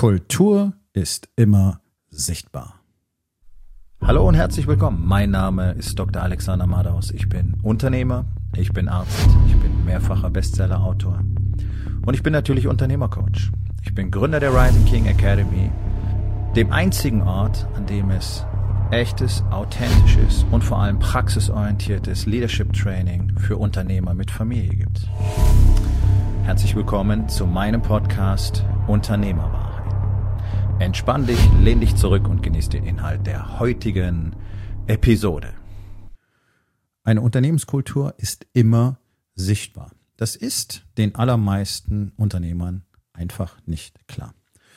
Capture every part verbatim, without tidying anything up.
Kultur ist immer sichtbar. Hallo und herzlich willkommen. Mein Name ist Doktor Alexander Madaus. Ich bin Unternehmer, ich bin Arzt, ich bin mehrfacher Bestseller-Autor und ich bin natürlich Unternehmercoach. Ich bin Gründer der Rising King Academy, dem einzigen Ort, an dem es echtes, authentisches und vor allem praxisorientiertes Leadership Training für Unternehmer mit Familie gibt. Herzlich willkommen zu meinem Podcast Unternehmerwahrheit. Entspann dich, lehn dich zurück und genieß den Inhalt der heutigen Episode. Eine Unternehmenskultur ist immer sichtbar. Das ist den allermeisten Unternehmern einfach nicht klar.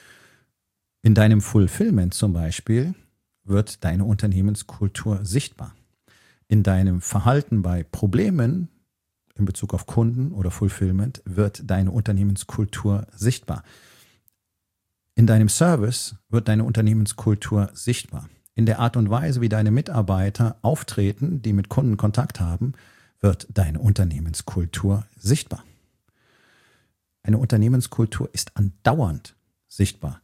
In deinem Fulfillment zum Beispiel wird deine Unternehmenskultur sichtbar. In deinem Verhalten bei Problemen in Bezug auf Kunden oder Fulfillment wird deine Unternehmenskultur sichtbar. In deinem Service wird deine Unternehmenskultur sichtbar. In der Art und Weise, wie deine Mitarbeiter auftreten, die mit Kunden Kontakt haben, wird deine Unternehmenskultur sichtbar. Eine Unternehmenskultur ist andauernd sichtbar.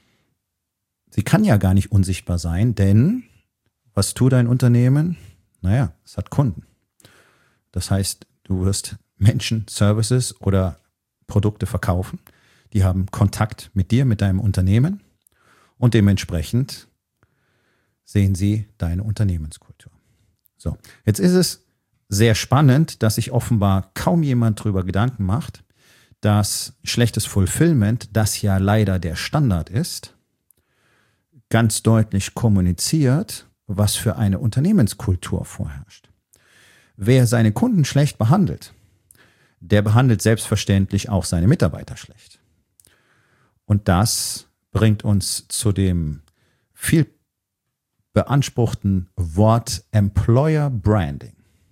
Sie kann ja gar nicht unsichtbar sein, denn was tut ein Unternehmen? Naja, es hat Kunden. Das heißt, du wirst Menschen, Services oder Produkte verkaufen. Die haben Kontakt mit dir, mit deinem Unternehmen und dementsprechend sehen sie deine Unternehmenskultur. So, jetzt ist es sehr spannend, dass sich offenbar kaum jemand darüber Gedanken macht, dass schlechtes Fulfillment, das ja leider der Standard ist, ganz deutlich kommuniziert, was für eine Unternehmenskultur vorherrscht. Wer seine Kunden schlecht behandelt, der behandelt selbstverständlich auch seine Mitarbeiter schlecht. Und das bringt uns zu dem viel beanspruchten Wort Employer Branding.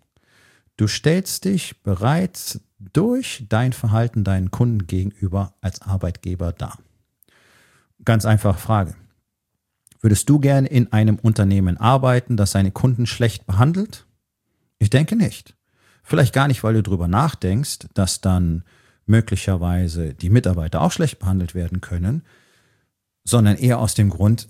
Du stellst dich bereits durch dein Verhalten deinen Kunden gegenüber als Arbeitgeber dar. Ganz einfache Frage. Würdest du gerne in einem Unternehmen arbeiten, das seine Kunden schlecht behandelt? Ich denke nicht. Vielleicht gar nicht, weil du drüber nachdenkst, dass dann möglicherweise die Mitarbeiter auch schlecht behandelt werden können, sondern eher aus dem Grund,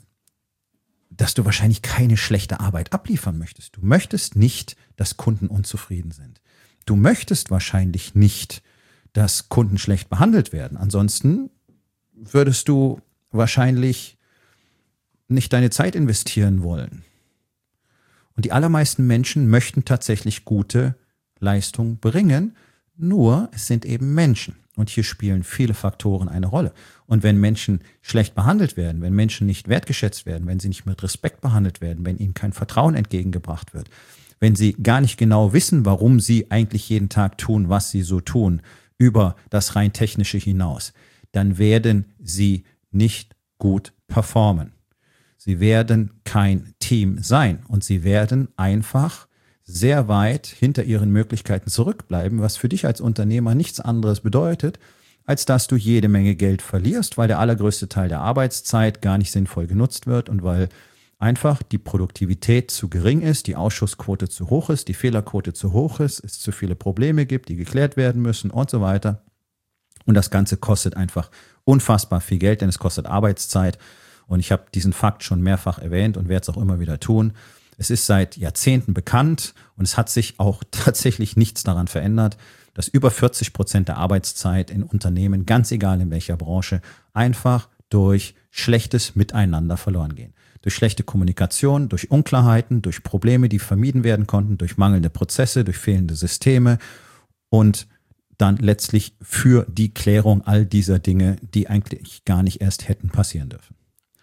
dass du wahrscheinlich keine schlechte Arbeit abliefern möchtest. Du möchtest nicht, dass Kunden unzufrieden sind. Du möchtest wahrscheinlich nicht, dass Kunden schlecht behandelt werden. Ansonsten würdest du wahrscheinlich nicht deine Zeit investieren wollen. Und die allermeisten Menschen möchten tatsächlich gute Leistung bringen, nur es sind eben Menschen. Und hier spielen viele Faktoren eine Rolle. Und wenn Menschen schlecht behandelt werden, wenn Menschen nicht wertgeschätzt werden, wenn sie nicht mit Respekt behandelt werden, wenn ihnen kein Vertrauen entgegengebracht wird, wenn sie gar nicht genau wissen, warum sie eigentlich jeden Tag tun, was sie so tun, über das rein Technische hinaus, dann werden sie nicht gut performen. Sie werden kein Team sein und sie werden einfach sehr weit hinter ihren Möglichkeiten zurückbleiben, was für dich als Unternehmer nichts anderes bedeutet, als dass du jede Menge Geld verlierst, weil der allergrößte Teil der Arbeitszeit gar nicht sinnvoll genutzt wird und weil einfach die Produktivität zu gering ist, die Ausschussquote zu hoch ist, die Fehlerquote zu hoch ist, es zu viele Probleme gibt, die geklärt werden müssen und so weiter. Und das Ganze kostet einfach unfassbar viel Geld, denn es kostet Arbeitszeit. Und ich habe diesen Fakt schon mehrfach erwähnt und werde es auch immer wieder tun. Es ist seit Jahrzehnten bekannt und es hat sich auch tatsächlich nichts daran verändert, dass über vierzig Prozent der Arbeitszeit in Unternehmen, ganz egal in welcher Branche, einfach durch schlechtes Miteinander verloren gehen. Durch schlechte Kommunikation, durch Unklarheiten, durch Probleme, die vermieden werden konnten, durch mangelnde Prozesse, durch fehlende Systeme und dann letztlich für die Klärung all dieser Dinge, die eigentlich gar nicht erst hätten passieren dürfen.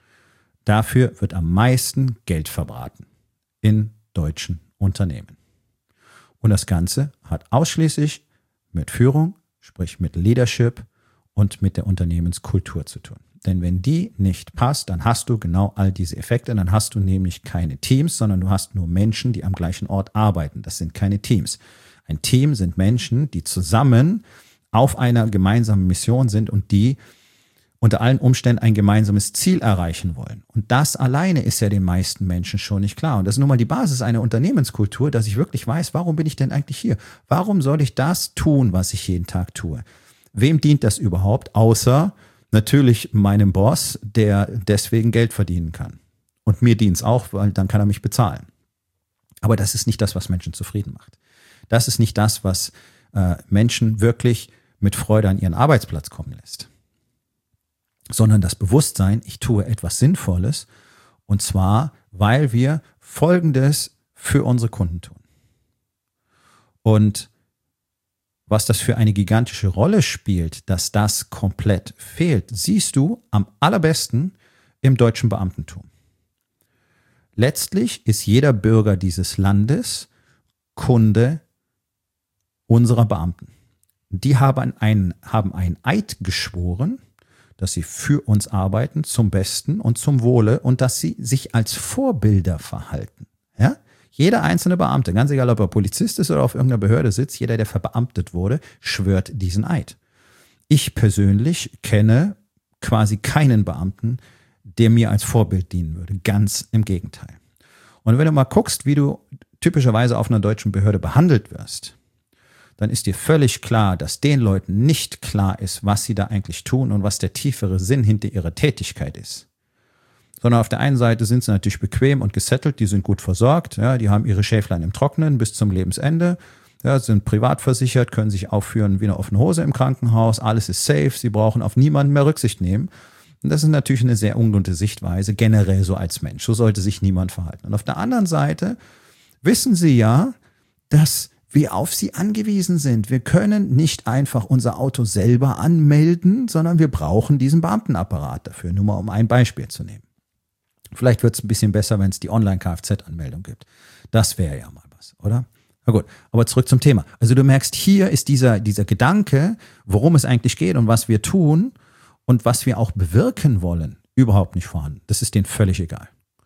Dafür wird am meisten Geld verbraten in deutschen Unternehmen. Und das Ganze hat ausschließlich mit Führung, sprich mit Leadership und mit der Unternehmenskultur zu tun. Denn wenn die nicht passt, dann hast du genau all diese Effekte. Dann hast du nämlich keine Teams, sondern du hast nur Menschen, die am gleichen Ort arbeiten. Das sind keine Teams. Ein Team sind Menschen, die zusammen auf einer gemeinsamen Mission sind und die unter allen Umständen ein gemeinsames Ziel erreichen wollen. Und das alleine ist ja den meisten Menschen schon nicht klar. Und das ist nun mal die Basis einer Unternehmenskultur, dass ich wirklich weiß, warum bin ich denn eigentlich hier? Warum soll ich das tun, was ich jeden Tag tue? Wem dient das überhaupt, außer natürlich meinem Boss, der deswegen Geld verdienen kann. Und mir dient es auch, weil dann kann er mich bezahlen. Aber das ist nicht das, was Menschen zufrieden macht. Das ist nicht das, was äh, Menschen wirklich mit Freude an ihren Arbeitsplatz kommen lässt. Sondern das Bewusstsein, ich tue etwas Sinnvolles, und zwar, weil wir Folgendes für unsere Kunden tun. Und was das für eine gigantische Rolle spielt, dass das komplett fehlt, siehst du am allerbesten im deutschen Beamtentum. Letztlich ist jeder Bürger dieses Landes Kunde unserer Beamten. Die haben einen, haben einen Eid geschworen, dass sie für uns arbeiten, zum Besten und zum Wohle, und dass sie sich als Vorbilder verhalten. Ja? Jeder einzelne Beamte, ganz egal, ob er Polizist ist oder auf irgendeiner Behörde sitzt, jeder, der verbeamtet wurde, schwört diesen Eid. Ich persönlich kenne quasi keinen Beamten, der mir als Vorbild dienen würde. Ganz im Gegenteil. Und wenn du mal guckst, wie du typischerweise auf einer deutschen Behörde behandelt wirst, dann ist dir völlig klar, dass den Leuten nicht klar ist, was sie da eigentlich tun und was der tiefere Sinn hinter ihrer Tätigkeit ist. Sondern auf der einen Seite sind sie natürlich bequem und gesettelt, die sind gut versorgt, ja, die haben ihre Schäflein im Trocknen bis zum Lebensende, ja, sind privat versichert, können sich aufführen wie eine offene Hose im Krankenhaus, alles ist safe, sie brauchen auf niemanden mehr Rücksicht nehmen. Und das ist natürlich eine sehr ungesunde Sichtweise, generell so als Mensch. So sollte sich niemand verhalten. Und auf der anderen Seite wissen sie ja, dass wir auf sie angewiesen sind. Wir können nicht einfach unser Auto selber anmelden, sondern wir brauchen diesen Beamtenapparat dafür. Nur mal um ein Beispiel zu nehmen. Vielleicht wird es ein bisschen besser, wenn es die Online-Kfz-Anmeldung gibt. Das wäre ja mal was, oder? Na gut, aber zurück zum Thema. Also du merkst, hier ist dieser, dieser Gedanke, worum es eigentlich geht und was wir tun und was wir auch bewirken wollen, überhaupt nicht vorhanden. Das ist denen völlig egal.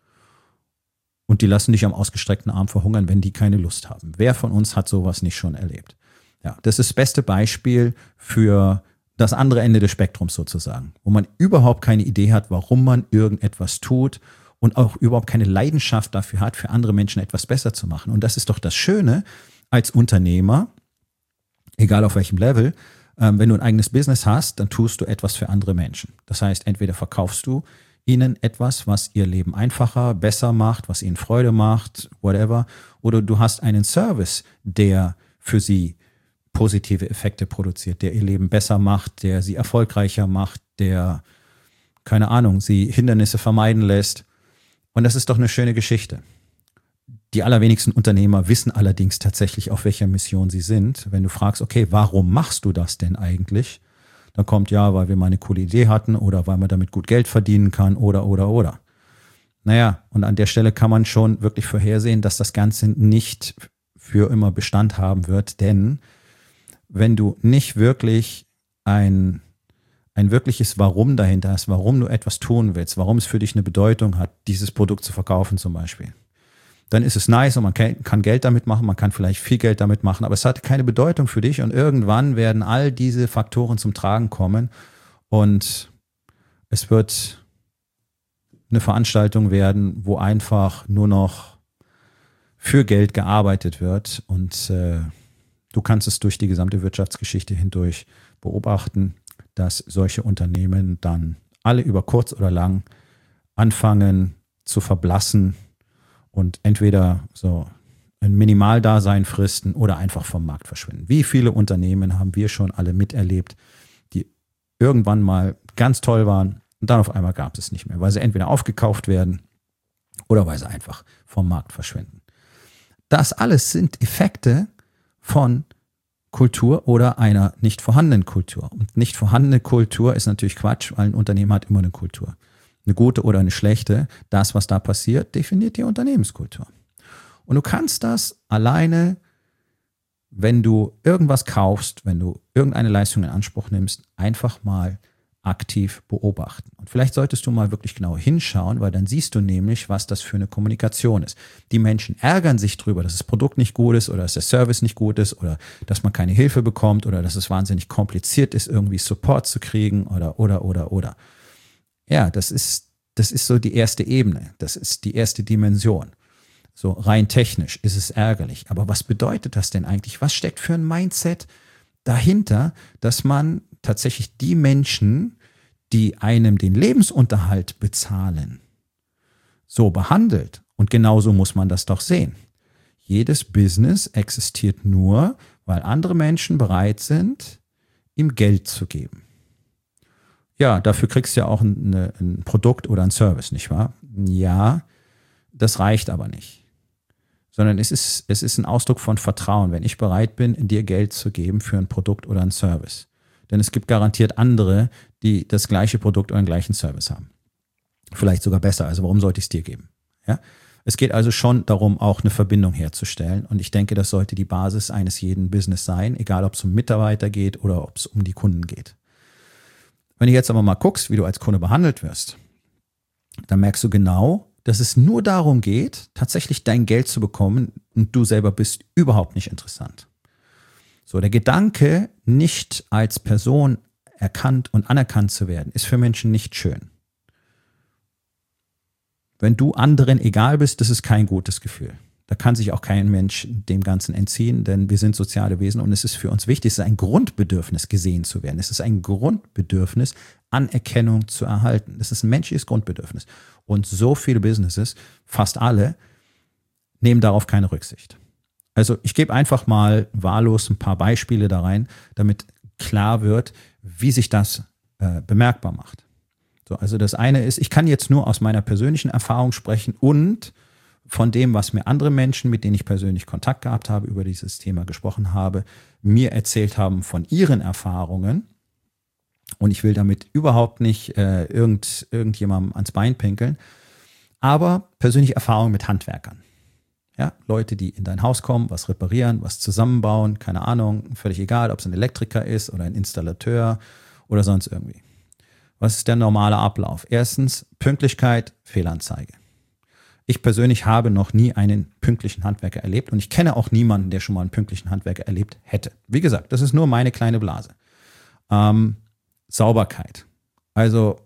Und die lassen dich am ausgestreckten Arm verhungern, wenn die keine Lust haben. Wer von uns hat sowas nicht schon erlebt? Ja, das ist das beste Beispiel für das andere Ende des Spektrums sozusagen, wo man überhaupt keine Idee hat, warum man irgendetwas tut und auch überhaupt keine Leidenschaft dafür hat, für andere Menschen etwas besser zu machen. Und das ist doch das Schöne als Unternehmer, egal auf welchem Level, ähm, wenn du ein eigenes Business hast, dann tust du etwas für andere Menschen. Das heißt, entweder verkaufst du ihnen etwas, was ihr Leben einfacher, besser macht, was ihnen Freude macht, whatever. Oder du hast einen Service, der für sie positive Effekte produziert, der ihr Leben besser macht, der sie erfolgreicher macht, der, keine Ahnung, sie Hindernisse vermeiden lässt. Und das ist doch eine schöne Geschichte. Die allerwenigsten Unternehmer wissen allerdings tatsächlich, auf welcher Mission sie sind. Wenn du fragst, okay, warum machst du das denn eigentlich? Dann kommt ja, weil wir mal eine coole Idee hatten oder weil man damit gut Geld verdienen kann oder, oder, oder. Naja, und an der Stelle kann man schon wirklich vorhersehen, dass das Ganze nicht für immer Bestand haben wird, denn wenn du nicht wirklich ein, ein wirkliches Warum dahinter hast, warum du etwas tun willst, warum es für dich eine Bedeutung hat, dieses Produkt zu verkaufen zum Beispiel, dann ist es nice und man kann Geld damit machen, man kann vielleicht viel Geld damit machen, aber es hat keine Bedeutung für dich und irgendwann werden all diese Faktoren zum Tragen kommen und es wird eine Veranstaltung werden, wo einfach nur noch für Geld gearbeitet wird und äh, du kannst es durch die gesamte Wirtschaftsgeschichte hindurch beobachten, dass solche Unternehmen dann alle über kurz oder lang anfangen zu verblassen und entweder so ein Minimaldasein fristen oder einfach vom Markt verschwinden. Wie viele Unternehmen haben wir schon alle miterlebt, die irgendwann mal ganz toll waren und dann auf einmal gab es nicht mehr, weil sie entweder aufgekauft werden oder weil sie einfach vom Markt verschwinden. Das alles sind Effekte von Kultur oder einer nicht vorhandenen Kultur. Und nicht vorhandene Kultur ist natürlich Quatsch, weil ein Unternehmen hat immer eine Kultur. Eine gute oder eine schlechte, das, was da passiert, definiert die Unternehmenskultur. Und du kannst das alleine, wenn du irgendwas kaufst, wenn du irgendeine Leistung in Anspruch nimmst, einfach mal aktiv beobachten. Und vielleicht solltest du mal wirklich genau hinschauen, weil dann siehst du nämlich, was das für eine Kommunikation ist. Die Menschen ärgern sich drüber, dass das Produkt nicht gut ist oder dass der Service nicht gut ist oder dass man keine Hilfe bekommt oder dass es wahnsinnig kompliziert ist, irgendwie Support zu kriegen oder, oder, oder, oder. Ja, das ist, das ist so die erste Ebene. Das ist die erste Dimension. So rein technisch ist es ärgerlich. Aber was bedeutet das denn eigentlich? Was steckt für ein Mindset dahinter, dass man tatsächlich die Menschen, die einem den Lebensunterhalt bezahlen, so behandelt, und genauso muss man das doch sehen. Jedes Business existiert nur, weil andere Menschen bereit sind, ihm Geld zu geben. Ja, dafür kriegst du ja auch ein, ein Produkt oder ein Service, nicht wahr? Ja, das reicht aber nicht. Sondern es ist, es ist ein Ausdruck von Vertrauen, wenn ich bereit bin, dir Geld zu geben für ein Produkt oder ein Service. Denn es gibt garantiert andere, die das gleiche Produkt oder den gleichen Service haben. Vielleicht sogar besser, also warum sollte ich es dir geben? Ja? Es geht also schon darum, auch eine Verbindung herzustellen. Und ich denke, das sollte die Basis eines jeden Business sein, egal ob es um Mitarbeiter geht oder ob es um die Kunden geht. Wenn du jetzt aber mal guckst, wie du als Kunde behandelt wirst, dann merkst du genau, dass es nur darum geht, tatsächlich dein Geld zu bekommen und du selber bist überhaupt nicht interessant. So, der Gedanke, nicht als Person erkannt und anerkannt zu werden, ist für Menschen nicht schön. Wenn du anderen egal bist, das ist kein gutes Gefühl. Da kann sich auch kein Mensch dem Ganzen entziehen, denn wir sind soziale Wesen und es ist für uns wichtig, es ist ein Grundbedürfnis, gesehen zu werden. Es ist ein Grundbedürfnis, Anerkennung zu erhalten. Das ist ein menschliches Grundbedürfnis. Und so viele Businesses, fast alle, nehmen darauf keine Rücksicht. Also ich gebe einfach mal wahllos ein paar Beispiele da rein, damit klar wird, wie sich das äh, bemerkbar macht. So, also das eine ist, ich kann jetzt nur aus meiner persönlichen Erfahrung sprechen und von dem, was mir andere Menschen, mit denen ich persönlich Kontakt gehabt habe, über dieses Thema gesprochen habe, mir erzählt haben von ihren Erfahrungen. Und ich will damit überhaupt nicht äh, irgend, irgendjemandem ans Bein pinkeln, aber persönliche Erfahrungen mit Handwerkern. Ja, Leute, die in dein Haus kommen, was reparieren, was zusammenbauen, keine Ahnung, völlig egal, ob es ein Elektriker ist oder ein Installateur oder sonst irgendwie. Was ist der normale Ablauf? Erstens, Pünktlichkeit, Fehlanzeige. Ich persönlich habe noch nie einen pünktlichen Handwerker erlebt und ich kenne auch niemanden, der schon mal einen pünktlichen Handwerker erlebt hätte. Wie gesagt, das ist nur meine kleine Blase. Ähm, Sauberkeit. Also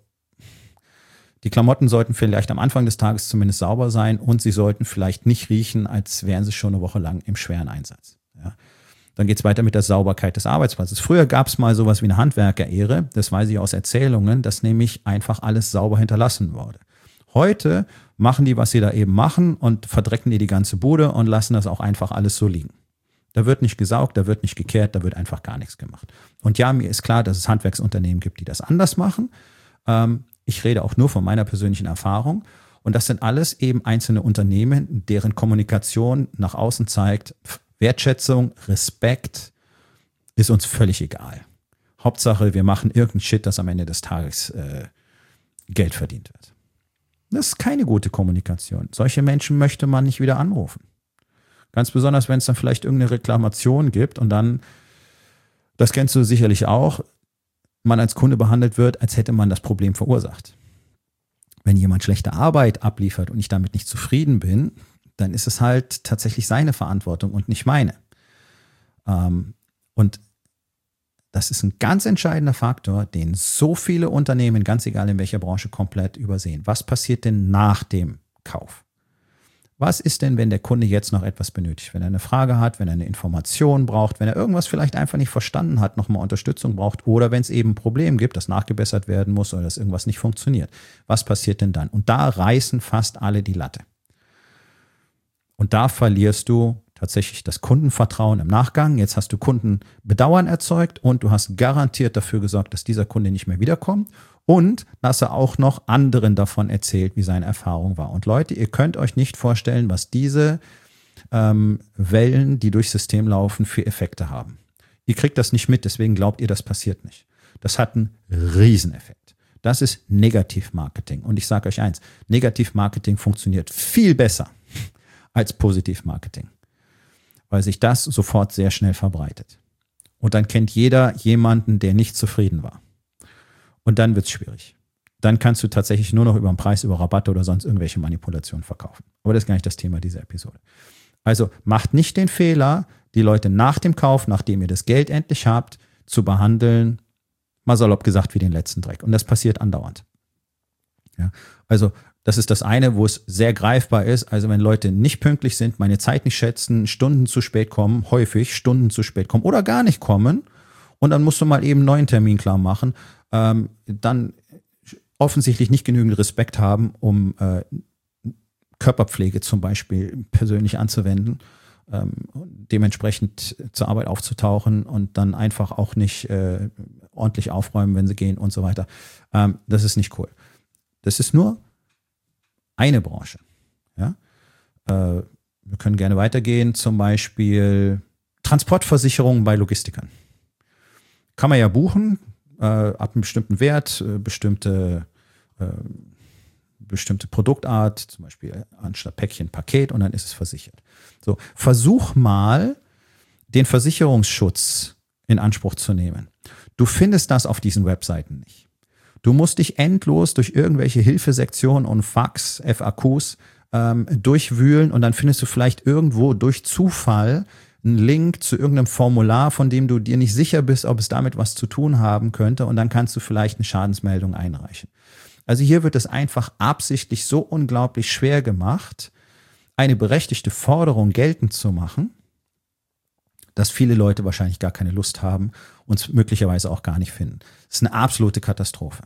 die Klamotten sollten vielleicht am Anfang des Tages zumindest sauber sein und sie sollten vielleicht nicht riechen, als wären sie schon eine Woche lang im schweren Einsatz. Ja. Dann geht es weiter mit der Sauberkeit des Arbeitsplatzes. Früher gab es mal sowas wie eine Handwerkerehre, das weiß ich aus Erzählungen, dass nämlich einfach alles sauber hinterlassen wurde. Heute machen die, was sie da eben machen und verdrecken die die ganze Bude und lassen das auch einfach alles so liegen. Da wird nicht gesaugt, da wird nicht gekehrt, da wird einfach gar nichts gemacht. Und ja, mir ist klar, dass es Handwerksunternehmen gibt, die das anders machen. Ähm, ich rede auch nur von meiner persönlichen Erfahrung. Und das sind alles eben einzelne Unternehmen, deren Kommunikation nach außen zeigt, Wertschätzung, Respekt ist uns völlig egal. Hauptsache, wir machen irgendeinen Shit, dass am Ende des Tages äh, Geld verdient wird. Das ist keine gute Kommunikation. Solche Menschen möchte man nicht wieder anrufen. Ganz besonders, wenn es dann vielleicht irgendeine Reklamation gibt und dann, das kennst du sicherlich auch, man als Kunde behandelt wird, als hätte man das Problem verursacht. Wenn jemand schlechte Arbeit abliefert und ich damit nicht zufrieden bin, dann ist es halt tatsächlich seine Verantwortung und nicht meine. Ähm, und das ist ein ganz entscheidender Faktor, den so viele Unternehmen, ganz egal in welcher Branche, komplett übersehen. Was passiert denn nach dem Kauf? Was ist denn, wenn der Kunde jetzt noch etwas benötigt? Wenn er eine Frage hat, wenn er eine Information braucht, wenn er irgendwas vielleicht einfach nicht verstanden hat, nochmal Unterstützung braucht oder wenn es eben ein Problem gibt, das nachgebessert werden muss oder dass irgendwas nicht funktioniert. Was passiert denn dann? Und da reißen fast alle die Latte. Und da verlierst du tatsächlich das Kundenvertrauen im Nachgang. Jetzt hast du Kundenbedauern erzeugt und du hast garantiert dafür gesorgt, dass dieser Kunde nicht mehr wiederkommt. Und dass er auch noch anderen davon erzählt, wie seine Erfahrung war. Und Leute, ihr könnt euch nicht vorstellen, was diese ähm, Wellen, die durchs System laufen, für Effekte haben. Ihr kriegt das nicht mit, deswegen glaubt ihr, das passiert nicht. Das hat einen Rieseneffekt. Das ist Negativmarketing. Und ich sage euch eins, Negativmarketing funktioniert viel besser als Positivmarketing, weil sich das sofort sehr schnell verbreitet. Und dann kennt jeder jemanden, der nicht zufrieden war. Und dann wird es schwierig. Dann kannst du tatsächlich nur noch über den Preis, über Rabatte oder sonst irgendwelche Manipulationen verkaufen. Aber das ist gar nicht das Thema dieser Episode. Also macht nicht den Fehler, die Leute nach dem Kauf, nachdem ihr das Geld endlich habt, zu behandeln, mal salopp gesagt, wie den letzten Dreck. Und das passiert andauernd. Ja, also das ist das eine, wo es sehr greifbar ist. Also wenn Leute nicht pünktlich sind, meine Zeit nicht schätzen, Stunden zu spät kommen, häufig Stunden zu spät kommen oder gar nicht kommen und dann musst du mal eben einen neuen Termin klar machen, ähm, dann offensichtlich nicht genügend Respekt haben, um äh, Körperpflege zum Beispiel persönlich anzuwenden, ähm, dementsprechend zur Arbeit aufzutauchen und dann einfach auch nicht äh, ordentlich aufräumen, wenn sie gehen und so weiter. Ähm, das ist nicht cool. Das ist nur eine Branche. Ja? Äh, wir können gerne weitergehen, zum Beispiel Transportversicherungen bei Logistikern. Kann man ja buchen, äh, ab einem bestimmten Wert, äh, bestimmte äh, bestimmte Produktart, zum Beispiel anstatt Päckchen Paket, und dann ist es versichert. So, versuch mal, den Versicherungsschutz in Anspruch zu nehmen. Du findest das auf diesen Webseiten nicht. Du musst dich endlos durch irgendwelche Hilfesektionen und Fax, F A Qs ähm, durchwühlen, und dann findest du vielleicht irgendwo durch Zufall einen Link zu irgendeinem Formular, von dem du dir nicht sicher bist, ob es damit was zu tun haben könnte, und dann kannst du vielleicht eine Schadensmeldung einreichen. Also hier wird es einfach absichtlich so unglaublich schwer gemacht, eine berechtigte Forderung geltend zu machen, dass viele Leute wahrscheinlich gar keine Lust haben und es möglicherweise auch gar nicht finden. Das ist eine absolute Katastrophe.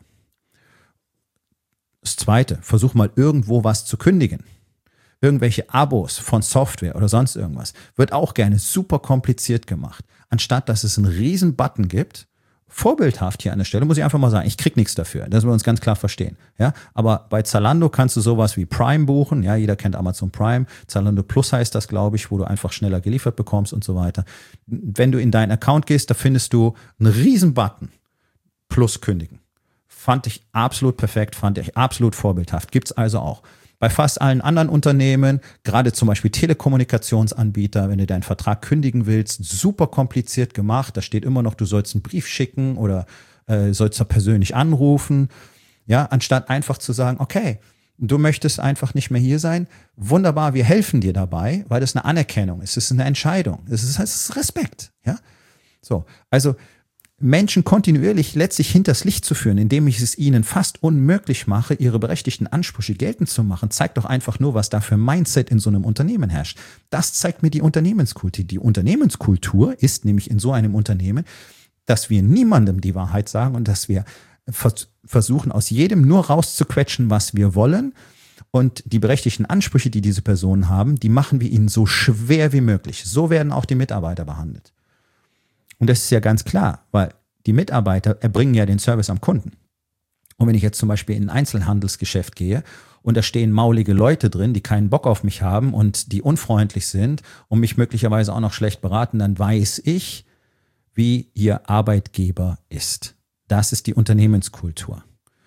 Das Zweite, versuch mal irgendwo was zu kündigen. Irgendwelche Abos von Software oder sonst irgendwas wird auch gerne super kompliziert gemacht. Anstatt dass es einen riesen Button gibt, vorbildhaft hier an der Stelle, muss ich einfach mal sagen, ich krieg nichts dafür, dass wir uns ganz klar verstehen. Ja, aber bei Zalando kannst du sowas wie Prime buchen. Ja, jeder kennt Amazon Prime. Zalando Plus heißt das, glaube ich, wo du einfach schneller geliefert bekommst und so weiter. Wenn du in deinen Account gehst, da findest du einen riesen Button. Plus kündigen. Fand ich absolut perfekt, fand ich absolut vorbildhaft. Gibt's also auch. Bei fast allen anderen Unternehmen, gerade zum Beispiel Telekommunikationsanbieter, wenn du deinen Vertrag kündigen willst, super kompliziert gemacht. Da steht immer noch, du sollst einen Brief schicken oder äh, sollst da persönlich anrufen. Ja, anstatt einfach zu sagen, okay, du möchtest einfach nicht mehr hier sein. Wunderbar, wir helfen dir dabei, weil das eine Anerkennung ist. Es ist eine Entscheidung. Es ist, es ist Respekt. Ja, so. Also Menschen kontinuierlich letztlich hinters Licht zu führen, indem ich es ihnen fast unmöglich mache, ihre berechtigten Ansprüche geltend zu machen, zeigt doch einfach nur, was da für ein Mindset in so einem Unternehmen herrscht. Das zeigt mir die Unternehmenskultur. Die Unternehmenskultur ist nämlich in so einem Unternehmen, dass wir niemandem die Wahrheit sagen und dass wir vers- versuchen, aus jedem nur rauszuquetschen, was wir wollen. Und die berechtigten Ansprüche, die diese Personen haben, die machen wir ihnen so schwer wie möglich. So werden auch die Mitarbeiter behandelt. Und das ist ja ganz klar, weil die Mitarbeiter erbringen ja den Service am Kunden. Und wenn ich jetzt zum Beispiel in ein Einzelhandelsgeschäft gehe und da stehen maulige Leute drin, die keinen Bock auf mich haben und die unfreundlich sind und mich möglicherweise auch noch schlecht beraten, dann weiß ich, wie ihr Arbeitgeber ist. Das ist die Unternehmenskultur.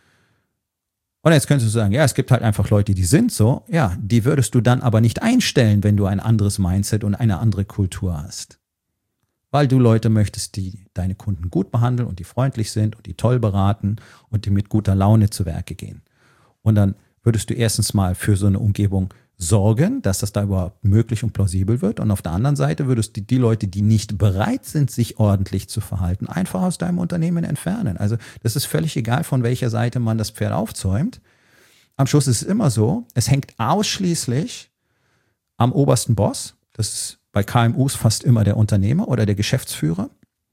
Und jetzt könntest du sagen, ja, es gibt halt einfach Leute, die sind so. Ja, die würdest du dann aber nicht einstellen, wenn du ein anderes Mindset und eine andere Kultur hast. Weil du Leute möchtest, die deine Kunden gut behandeln und die freundlich sind und die toll beraten und die mit guter Laune zu Werke gehen. Und dann würdest du erstens mal für so eine Umgebung sorgen, dass das da überhaupt möglich und plausibel wird. Und auf der anderen Seite würdest du die Leute, die nicht bereit sind, sich ordentlich zu verhalten, einfach aus deinem Unternehmen entfernen. Also das ist völlig egal, von welcher Seite man das Pferd aufzäumt. Am Schluss ist es immer so, es hängt ausschließlich am obersten Boss. Das ist bei K M Us fast immer der Unternehmer oder der Geschäftsführer.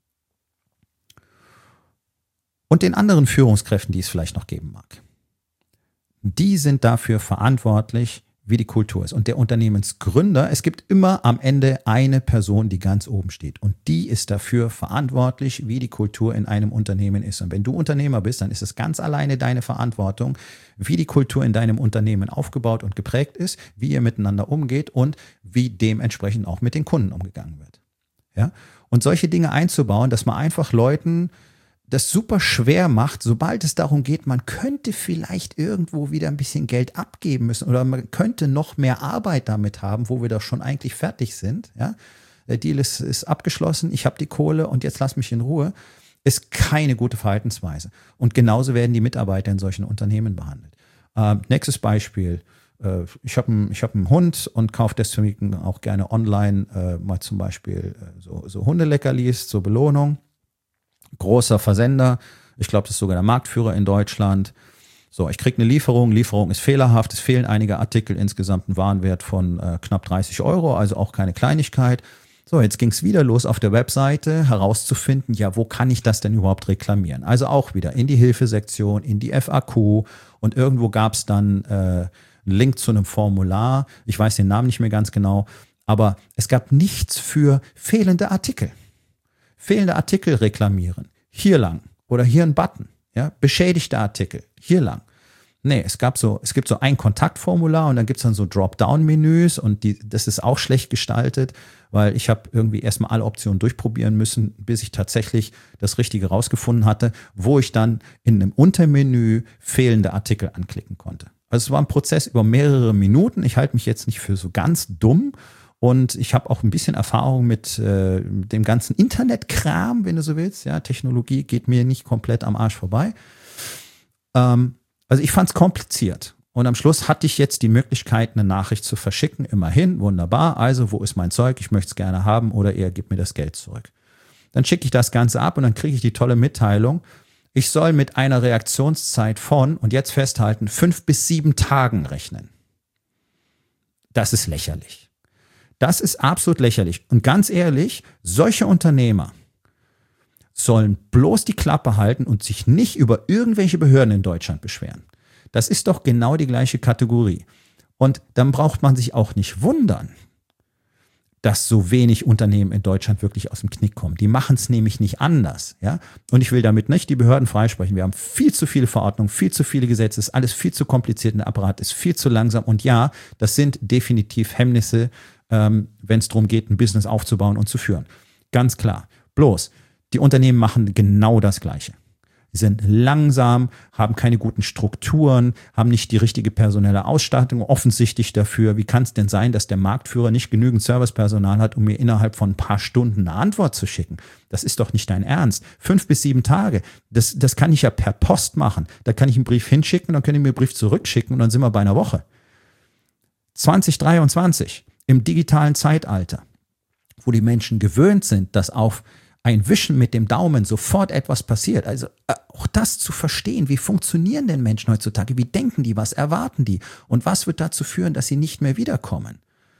Und den anderen Führungskräften, die es vielleicht noch geben mag. Die sind dafür verantwortlich, wie die Kultur ist. Und der Unternehmensgründer, es gibt immer am Ende eine Person, die ganz oben steht. Und die ist dafür verantwortlich, wie die Kultur in einem Unternehmen ist. Und wenn du Unternehmer bist, dann ist es ganz alleine deine Verantwortung, wie die Kultur in deinem Unternehmen aufgebaut und geprägt ist, wie ihr miteinander umgeht und wie dementsprechend auch mit den Kunden umgegangen wird. Ja? Und solche Dinge einzubauen, dass man einfach Leuten das super schwer macht, sobald es darum geht, man könnte vielleicht irgendwo wieder ein bisschen Geld abgeben müssen oder man könnte noch mehr Arbeit damit haben, wo wir doch schon eigentlich fertig sind. Ja? Der Deal ist, ist abgeschlossen, ich habe die Kohle und jetzt lass mich in Ruhe, ist keine gute Verhaltensweise. Und genauso werden die Mitarbeiter in solchen Unternehmen behandelt. Äh, nächstes Beispiel. Äh, ich habe einen ich hab einen Hund und kaufe deswegen auch gerne online äh, mal zum Beispiel äh, so, so Hundeleckerlis zur Belohnung. Großer Versender, ich glaube, das ist sogar der Marktführer in Deutschland. So, ich kriege eine Lieferung, Lieferung ist fehlerhaft, es fehlen einige Artikel, insgesamt ein Warenwert von äh, knapp dreißig Euro, also auch keine Kleinigkeit. So, jetzt ging es wieder los auf der Webseite herauszufinden, ja, wo kann ich das denn überhaupt reklamieren? Also auch wieder in die Hilfesektion, in die F A Q und irgendwo gab es dann äh, einen Link zu einem Formular. Ich weiß den Namen nicht mehr ganz genau, aber es gab nichts für fehlende Artikel. Fehlende Artikel reklamieren. Hier lang oder hier ein Button. Ja, beschädigte Artikel. Hier lang. Nee, es gab so, es gibt so ein Kontaktformular und dann gibt es dann so Dropdown-Menüs und die, das ist auch schlecht gestaltet, weil ich habe irgendwie erstmal alle Optionen durchprobieren müssen, bis ich tatsächlich das Richtige rausgefunden hatte, wo ich dann in einem Untermenü fehlende Artikel anklicken konnte. Also es war ein Prozess über mehrere Minuten. Ich halte mich jetzt nicht für so ganz dumm und ich habe auch ein bisschen Erfahrung mit äh, dem ganzen Internetkram, wenn du so willst. Ja, Technologie geht mir nicht komplett am Arsch vorbei. Ähm, Also ich fand es kompliziert und am Schluss hatte ich jetzt die Möglichkeit, eine Nachricht zu verschicken. Immerhin, wunderbar. Also wo ist mein Zeug? Ich möchte es gerne haben oder eher gib mir das Geld zurück. Dann schicke ich das Ganze ab und dann kriege ich die tolle Mitteilung. Ich soll mit einer Reaktionszeit von, und jetzt festhalten, fünf bis sieben Tagen rechnen. Das ist lächerlich. Das ist absolut lächerlich. Und ganz ehrlich, solche Unternehmer sollen bloß die Klappe halten und sich nicht über irgendwelche Behörden in Deutschland beschweren. Das ist doch genau die gleiche Kategorie. Und dann braucht man sich auch nicht wundern, dass so wenig Unternehmen in Deutschland wirklich aus dem Knick kommen. Die machen es nämlich nicht anders. Ja? Und ich will damit nicht die Behörden freisprechen. Wir haben viel zu viele Verordnungen, viel zu viele Gesetze, es ist alles viel zu kompliziert, der Apparat ist viel zu langsam. Und ja, das sind definitiv Hemmnisse, ähm, wenn es darum geht, ein Business aufzubauen und zu führen. Ganz klar. Bloß, die Unternehmen machen genau das Gleiche. Sie sind langsam, haben keine guten Strukturen, haben nicht die richtige personelle Ausstattung, offensichtlich dafür. Wie kann es denn sein, dass der Marktführer nicht genügend Servicepersonal hat, um mir innerhalb von ein paar Stunden eine Antwort zu schicken? Das ist doch nicht dein Ernst. Fünf bis sieben Tage, das, das kann ich ja per Post machen. Da kann ich einen Brief hinschicken, dann können die mir einen Brief zurückschicken und dann sind wir bei einer Woche. zwanzig dreiundzwanzig, im digitalen Zeitalter, wo die Menschen gewöhnt sind, dass auf ein Wischen mit dem Daumen sofort etwas passiert. Also äh, auch das zu verstehen, wie funktionieren denn Menschen heutzutage? Wie denken die? Was erwarten die? Und was wird dazu führen, dass sie nicht mehr wiederkommen?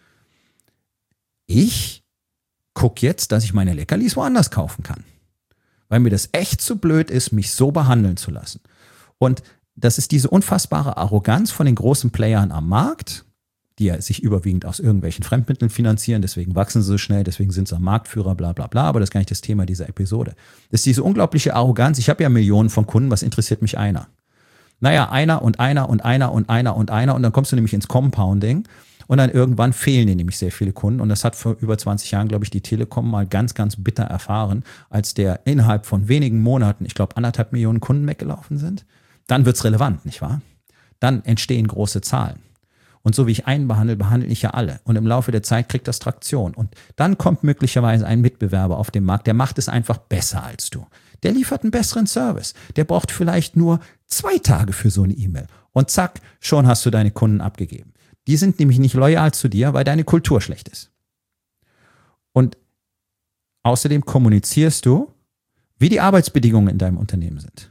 Ich gucke jetzt, dass ich meine Leckerlis woanders kaufen kann. Weil mir das echt zu blöd ist, mich so behandeln zu lassen. Und das ist diese unfassbare Arroganz von den großen Playern am Markt, die ja sich überwiegend aus irgendwelchen Fremdmitteln finanzieren, deswegen wachsen sie so schnell, deswegen sind sie am Marktführer, bla bla bla, aber das ist gar nicht das Thema dieser Episode. Das ist diese unglaubliche Arroganz, ich habe ja Millionen von Kunden, was interessiert mich einer? Naja, einer und einer und einer und einer und einer und dann kommst du nämlich ins Compounding und dann irgendwann fehlen dir nämlich sehr viele Kunden und das hat vor über zwanzig Jahren, glaube ich, die Telekom mal ganz, ganz bitter erfahren, als der innerhalb von wenigen Monaten, ich glaube, anderthalb Millionen Kunden weggelaufen sind. Dann wird's relevant, nicht wahr? Dann entstehen große Zahlen. Und so wie ich einen behandle, behandle ich ja alle. Und im Laufe der Zeit kriegt das Traktion. Und dann kommt möglicherweise ein Mitbewerber auf den Markt, der macht es einfach besser als du. Der liefert einen besseren Service. Der braucht vielleicht nur zwei Tage für so eine E-Mail. Und zack, schon hast du deine Kunden abgegeben. Die sind nämlich nicht loyal zu dir, weil deine Kultur schlecht ist. Und außerdem kommunizierst du, wie die Arbeitsbedingungen in deinem Unternehmen sind.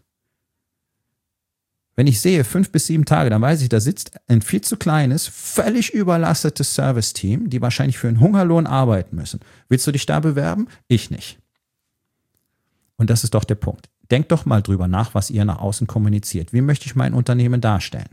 Wenn ich sehe, fünf bis sieben Tage, dann weiß ich, da sitzt ein viel zu kleines, völlig überlastetes Service-Team, die wahrscheinlich für einen Hungerlohn arbeiten müssen. Willst du dich da bewerben? Ich nicht. Und das ist doch der Punkt. Denkt doch mal drüber nach, was ihr nach außen kommuniziert. Wie möchte ich mein Unternehmen darstellen?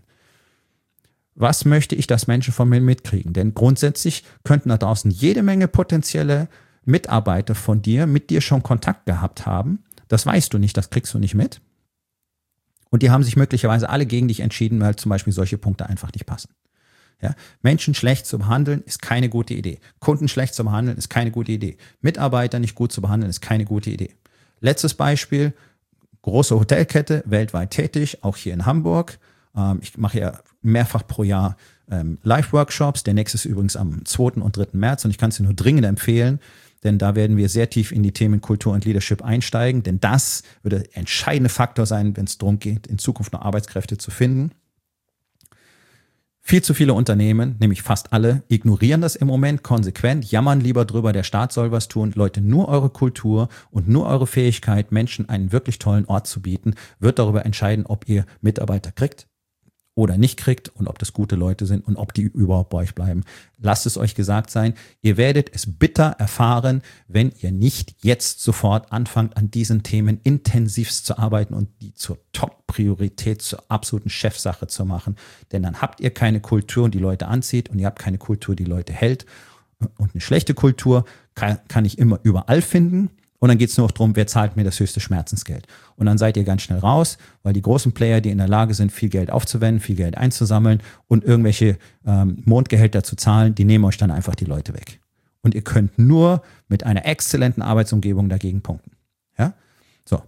Was möchte ich, dass Menschen von mir mitkriegen? Denn grundsätzlich könnten da draußen jede Menge potenzielle Mitarbeiter von dir mit dir schon Kontakt gehabt haben. Das weißt du nicht, das kriegst du nicht mit. Und die haben sich möglicherweise alle gegen dich entschieden, weil zum Beispiel solche Punkte einfach nicht passen. Ja? Menschen schlecht zu behandeln, ist keine gute Idee. Kunden schlecht zu behandeln, ist keine gute Idee. Mitarbeiter nicht gut zu behandeln, ist keine gute Idee. Letztes Beispiel, große Hotelkette, weltweit tätig, auch hier in Hamburg. Ähm, ich mache ja mehrfach pro Jahr ähm, Live-Workshops. Der nächste ist übrigens am zweiten und dritten März und ich kann es dir nur dringend empfehlen, denn da werden wir sehr tief in die Themen Kultur und Leadership einsteigen, denn das wird der entscheidende Faktor sein, wenn es darum geht, in Zukunft noch Arbeitskräfte zu finden. Viel zu viele Unternehmen, nämlich fast alle, ignorieren das im Moment konsequent, jammern lieber drüber, der Staat soll was tun. Leute, nur eure Kultur und nur eure Fähigkeit, Menschen einen wirklich tollen Ort zu bieten, wird darüber entscheiden, ob ihr Mitarbeiter kriegt oder nicht kriegt und ob das gute Leute sind und ob die überhaupt bei euch bleiben. Lasst es euch gesagt sein, ihr werdet es bitter erfahren, wenn ihr nicht jetzt sofort anfangt, an diesen Themen intensivst zu arbeiten und die zur Top-Priorität, zur absoluten Chefsache zu machen. Denn dann habt ihr keine Kultur, die Leute anzieht, und ihr habt keine Kultur, die Leute hält. Und eine schlechte Kultur kann, kann ich immer überall finden. Und dann geht es nur noch darum, wer zahlt mir das höchste Schmerzensgeld. Und dann seid ihr ganz schnell raus, weil die großen Player, die in der Lage sind, viel Geld aufzuwenden, viel Geld einzusammeln und irgendwelche ähm, Mondgehälter zu zahlen, die nehmen euch dann einfach die Leute weg. Und ihr könnt nur mit einer exzellenten Arbeitsumgebung dagegen punkten. Ja? So.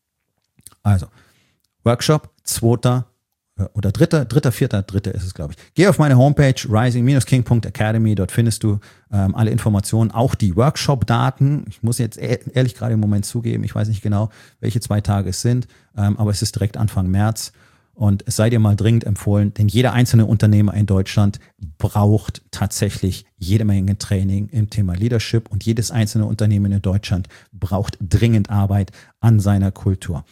Also, Workshop, zweiter oder dritter, dritter, vierter, dritter ist es, glaube ich. Geh auf meine Homepage rising dash king punkt academy, dort findest du ähm, alle Informationen, auch die Workshop-Daten. Ich muss jetzt ehrlich gerade im Moment zugeben, ich weiß nicht genau, welche zwei Tage es sind, ähm, aber es ist direkt Anfang März und es sei dir mal dringend empfohlen, denn jeder einzelne Unternehmer in Deutschland braucht tatsächlich jede Menge Training im Thema Leadership und jedes einzelne Unternehmen in Deutschland braucht dringend Arbeit an seiner Kultur.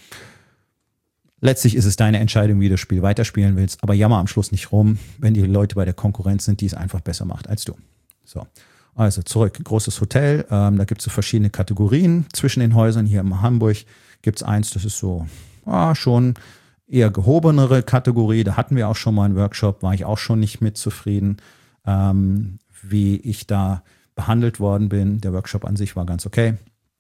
Letztlich ist es deine Entscheidung, wie du das Spiel weiterspielen willst, aber jammer am Schluss nicht rum, wenn die Leute bei der Konkurrenz sind, die es einfach besser macht als du. So, also zurück, großes Hotel, ähm, da gibt es so verschiedene Kategorien zwischen den Häusern. Hier in Hamburg gibt es eins, das ist so ah, schon eher gehobenere Kategorie, da hatten wir auch schon mal einen Workshop, war ich auch schon nicht mit zufrieden, ähm, wie ich da behandelt worden bin. Der Workshop an sich war ganz okay.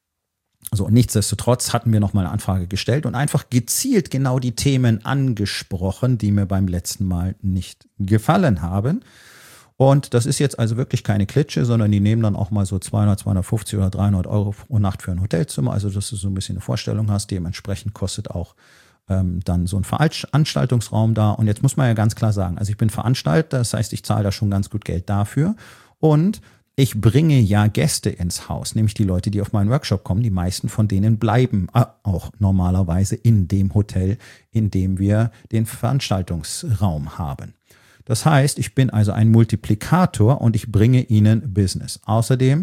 So, nichtsdestotrotz hatten wir nochmal eine Anfrage gestellt und einfach gezielt genau die Themen angesprochen, die mir beim letzten Mal nicht gefallen haben. Und das ist jetzt also wirklich keine Klitsche, sondern die nehmen dann auch mal so zweihundert, zweihundertfünfzig oder dreihundert Euro pro Nacht für ein Hotelzimmer. Also, dass du so ein bisschen eine Vorstellung hast. Dementsprechend kostet auch ähm, dann so ein Veranstaltungsraum da. Und jetzt muss man ja ganz klar sagen, also ich bin Veranstalter, das heißt, ich zahle da schon ganz gut Geld dafür. Und ich bringe ja Gäste ins Haus, nämlich die Leute, die auf meinen Workshop kommen. Die meisten von denen bleiben auch normalerweise in dem Hotel, in dem wir den Veranstaltungsraum haben. Das heißt, ich bin also ein Multiplikator und ich bringe ihnen Business. Außerdem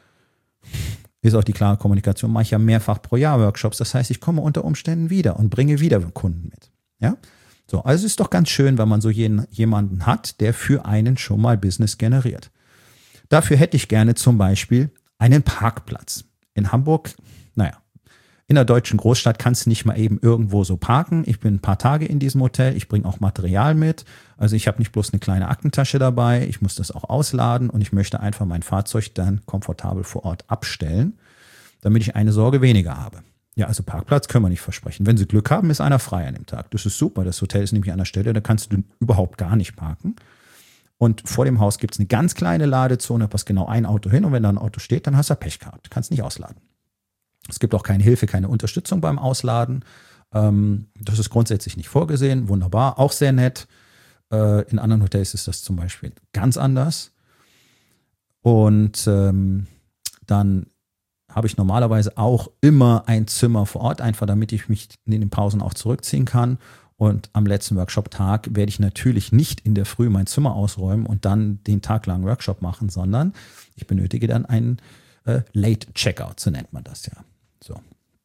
ist auch die klare Kommunikation, mache ich ja mehrfach pro Jahr Workshops. Das heißt, ich komme unter Umständen wieder und bringe wieder Kunden mit. Ja? So, also es ist doch ganz schön, wenn man so jeden, jemanden hat, der für einen schon mal Business generiert. Dafür hätte ich gerne zum Beispiel einen Parkplatz. In Hamburg, naja, in der deutschen Großstadt kannst du nicht mal eben irgendwo so parken. Ich bin ein paar Tage in diesem Hotel, ich bringe auch Material mit. Also ich habe nicht bloß eine kleine Aktentasche dabei, ich muss das auch ausladen und ich möchte einfach mein Fahrzeug dann komfortabel vor Ort abstellen, damit ich eine Sorge weniger habe. Ja, also Parkplatz können wir nicht versprechen. Wenn Sie Glück haben, ist einer frei an dem Tag. Das ist super, das Hotel ist nämlich an der Stelle, da kannst du überhaupt gar nicht parken. Und vor dem Haus gibt es eine ganz kleine Ladezone, da passt genau ein Auto hin und wenn da ein Auto steht, dann hast du Pech gehabt. Du kannst nicht ausladen. Es gibt auch keine Hilfe, keine Unterstützung beim Ausladen. Ähm, das ist grundsätzlich nicht vorgesehen. Wunderbar, auch sehr nett. Äh, in anderen Hotels ist das zum Beispiel ganz anders. Und ähm, dann habe ich normalerweise auch immer ein Zimmer vor Ort, einfach damit ich mich in den Pausen auch zurückziehen kann. Und am letzten Workshop-Tag werde ich natürlich nicht in der Früh mein Zimmer ausräumen und dann den Tag lang Workshop machen, sondern ich benötige dann einen äh, Late-Checkout, so nennt man das ja. So.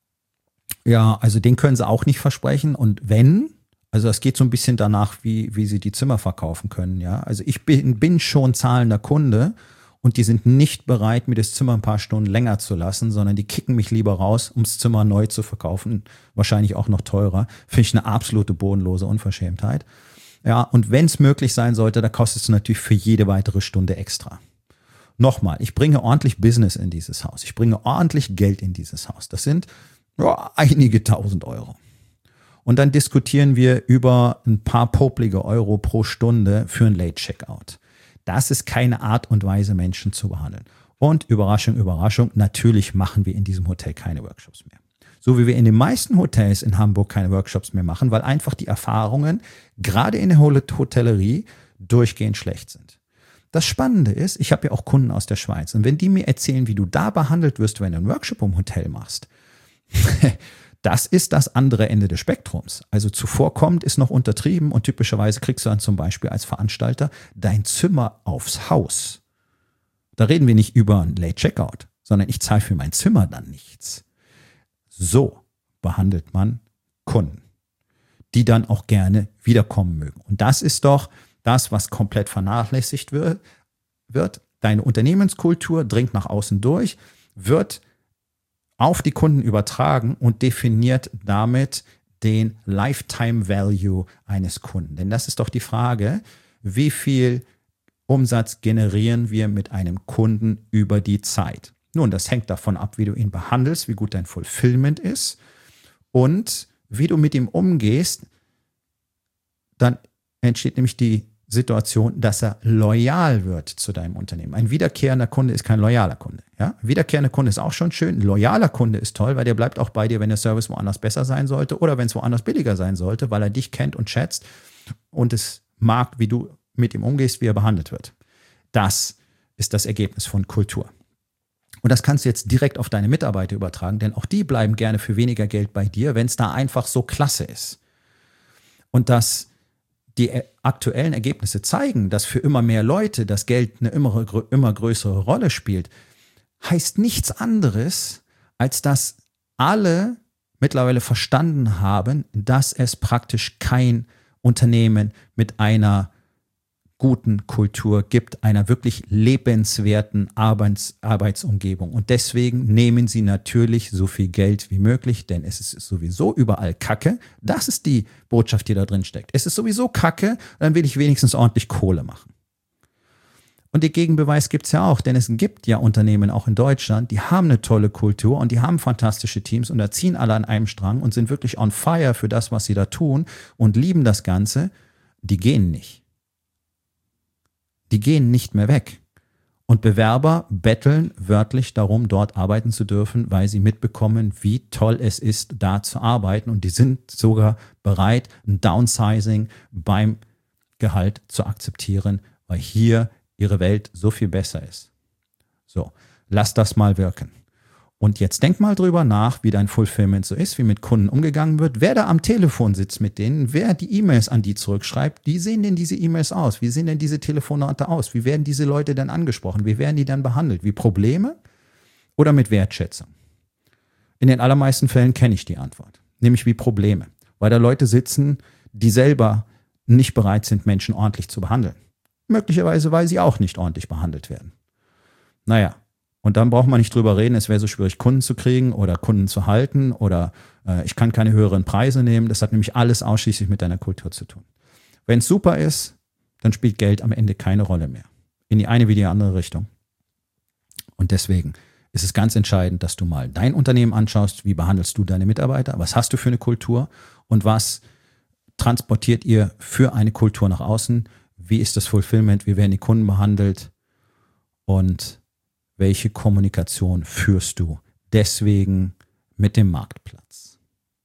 Ja, also den können sie auch nicht versprechen. Und wenn, also das geht so ein bisschen danach, wie, wie sie die Zimmer verkaufen können. Ja, also ich bin, bin schon zahlender Kunde und die sind nicht bereit, mir das Zimmer ein paar Stunden länger zu lassen, sondern die kicken mich lieber raus, um das Zimmer neu zu verkaufen. Wahrscheinlich auch noch teurer. Finde ich eine absolute bodenlose Unverschämtheit. Ja, und wenn es möglich sein sollte, da kostet es natürlich für jede weitere Stunde extra. Nochmal, ich bringe ordentlich Business in dieses Haus. Ich bringe ordentlich Geld in dieses Haus. Das sind ja, einige tausend Euro. Und dann diskutieren wir über ein paar poplige Euro pro Stunde für ein Late-Checkout. Das ist keine Art und Weise, Menschen zu behandeln. Und Überraschung, Überraschung, natürlich machen wir in diesem Hotel keine Workshops mehr. So wie wir in den meisten Hotels in Hamburg keine Workshops mehr machen, weil einfach die Erfahrungen, gerade in der Hotellerie, durchgehend schlecht sind. Das Spannende ist, ich habe ja auch Kunden aus der Schweiz. Und wenn die mir erzählen, wie du da behandelt wirst, wenn du einen Workshop im Hotel machst, das ist das andere Ende des Spektrums. Also zuvorkommend ist noch untertrieben und typischerweise kriegst du dann zum Beispiel als Veranstalter dein Zimmer aufs Haus. Da reden wir nicht über ein Late Checkout, sondern ich zahle für mein Zimmer dann nichts. So behandelt man Kunden. die dann auch gerne wiederkommen mögen. Und das ist doch das, was komplett vernachlässigt wird. wird. Deine Unternehmenskultur dringt nach außen durch, wird auf die Kunden übertragen und definiert damit den Lifetime Value eines Kunden. Denn das ist doch die Frage, wie viel Umsatz generieren wir mit einem Kunden über die Zeit? Nun, das hängt davon ab, wie du ihn behandelst, wie gut dein Fulfillment ist und wie du mit ihm umgehst. Dann entsteht nämlich die Situation, dass er loyal wird zu deinem Unternehmen. Ein wiederkehrender Kunde ist kein loyaler Kunde. Ja? Ein wiederkehrender Kunde ist auch schon schön. Ein loyaler Kunde ist toll, weil der bleibt auch bei dir, wenn der Service woanders besser sein sollte oder wenn es woanders billiger sein sollte, weil er dich kennt und schätzt und es mag, wie du mit ihm umgehst, wie er behandelt wird. Das ist das Ergebnis von Kultur. Und das kannst du jetzt direkt auf deine Mitarbeiter übertragen, denn auch die bleiben gerne für weniger Geld bei dir, wenn es da einfach so klasse ist. Und dass die aktuellen Ergebnisse zeigen, dass für immer mehr Leute das Geld eine immer, immer größere Rolle spielt, heißt nichts anderes, als dass alle mittlerweile verstanden haben, dass es praktisch kein Unternehmen mit einer guten Kultur gibt, einer wirklich lebenswerten Arbeits- Arbeitsumgebung. Und deswegen nehmen sie natürlich so viel Geld wie möglich, denn es ist sowieso überall Kacke. Das ist die Botschaft, die da drin steckt. Es ist sowieso Kacke, dann will ich wenigstens ordentlich Kohle machen. Und den Gegenbeweis gibt es ja auch, denn es gibt ja Unternehmen auch in Deutschland, die haben eine tolle Kultur und die haben fantastische Teams und da ziehen alle an einem Strang und sind wirklich on fire für das, was sie da tun und lieben das Ganze. Die gehen nicht. Die gehen nicht mehr weg. Und Bewerber betteln wörtlich darum, dort arbeiten zu dürfen, weil sie mitbekommen, wie toll es ist, da zu arbeiten. Und die sind sogar bereit, ein Downsizing beim Gehalt zu akzeptieren, weil hier ihre Welt so viel besser ist. So, lass das mal wirken. Und jetzt denk mal drüber nach, wie dein Fulfillment so ist, wie mit Kunden umgegangen wird, wer da am Telefon sitzt mit denen, wer die E-Mails an die zurückschreibt, wie sehen denn diese E-Mails aus, wie sehen denn diese Telefonate aus, wie werden diese Leute dann angesprochen, wie werden die dann behandelt, wie Probleme oder mit Wertschätzung? In den allermeisten Fällen kenne ich die Antwort, nämlich wie Probleme, weil da Leute sitzen, die selber nicht bereit sind, Menschen ordentlich zu behandeln. Möglicherweise, weil sie auch nicht ordentlich behandelt werden. Naja. Und dann braucht man nicht drüber reden, es wäre so schwierig, Kunden zu kriegen oder Kunden zu halten oder äh, ich kann keine höheren Preise nehmen. Das hat nämlich alles ausschließlich mit deiner Kultur zu tun. Wenn es super ist, dann spielt Geld am Ende keine Rolle mehr. In die eine wie die andere Richtung. Und deswegen ist es ganz entscheidend, dass du mal dein Unternehmen anschaust, wie behandelst du deine Mitarbeiter, was hast du für eine Kultur und was transportiert ihr für eine Kultur nach außen, wie ist das Fulfillment, wie werden die Kunden behandelt und welche Kommunikation führst du deswegen mit dem Marktplatz?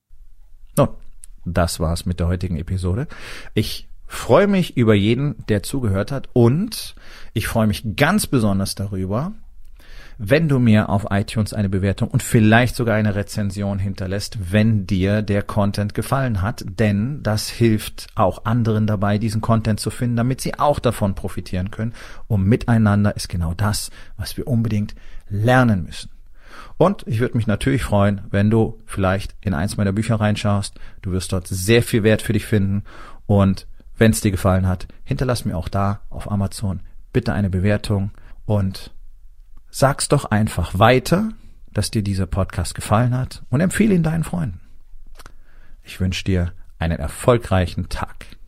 Nun, das war's mit der heutigen Episode. Ich freue mich über jeden, der zugehört hat und ich freue mich ganz besonders darüber, wenn du mir auf iTunes eine Bewertung und vielleicht sogar eine Rezension hinterlässt, wenn dir der Content gefallen hat, denn das hilft auch anderen dabei, diesen Content zu finden, damit sie auch davon profitieren können. Und miteinander ist genau das, was wir unbedingt lernen müssen. Und ich würde mich natürlich freuen, wenn du vielleicht in eins meiner Bücher reinschaust. Du wirst dort sehr viel Wert für dich finden. Und wenn es dir gefallen hat, hinterlass mir auch da auf Amazon bitte eine Bewertung und sag's doch einfach weiter, dass dir dieser Podcast gefallen hat und empfehle ihn deinen Freunden. Ich wünsche dir einen erfolgreichen Tag.